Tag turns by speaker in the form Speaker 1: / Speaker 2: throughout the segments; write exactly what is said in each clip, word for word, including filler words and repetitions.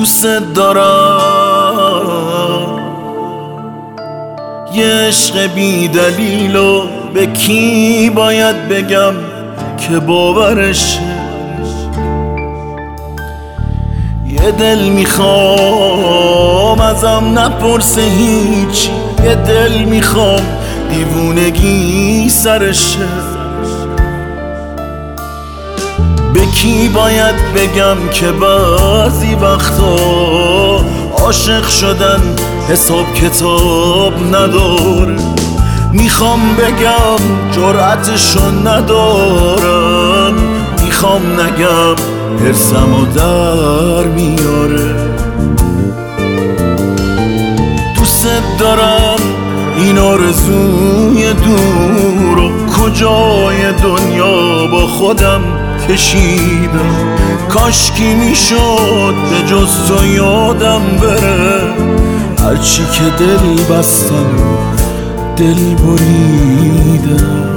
Speaker 1: دوست دارم، یه عشق بی دلیلو به کی باید بگم که باورشه؟ یه دل میخوام ازم نپرسه هیچ، یه دل میخوام دیوونگی سرشه. به کی باید بگم که بعضی وقتا عاشق شدن حساب کتاب نداره؟ میخوام بگم جرأتشو ندارم، میخوام نگم حرصمو در میاره. دوست دارم این آرزوی دورو کجای دنیا با خودم کشیدم. کاشکی میشد به جز تو یادم بره، هرچی که دل بستم دل بریدم.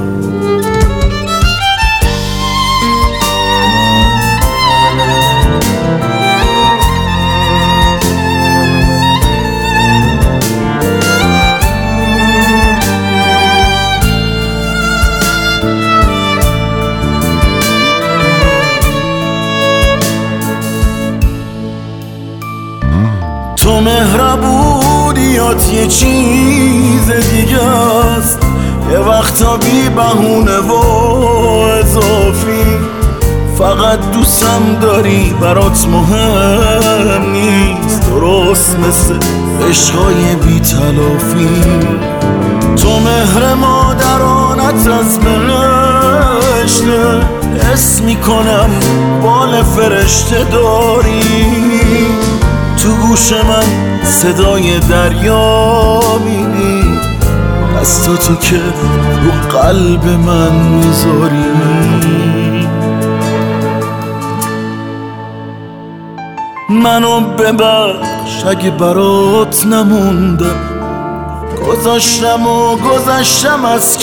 Speaker 1: تو مهربونیات یه چیز دیگه است، یه وقتا بی بهونه و اضافی. فقط دوستم داری برات مهم نیست، درست مثل عشقای بی تلافی. تو مهر مادرانت از بهشته، حس میکنم بال فرشته داری. تو گوش من صدای دریا میدی، دستا تو که رو قلب من میذاری. منو ببخش اگه برات نموندم، گذاشتم و گذاشتم از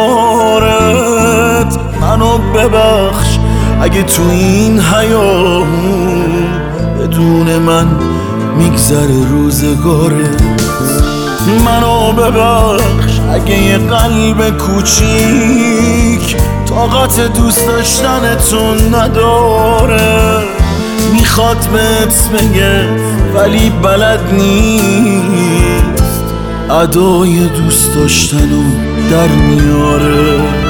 Speaker 1: کنارت. منو ببخش اگه تو این حیامون بدون من میگذره روزگارت. منو ببخش اگه یه قلب کوچیک طاقت دوست داشتنتون نداره. میخواد بهت بگه ولی بلد نیست، ادای دوست داشتنو در میاره.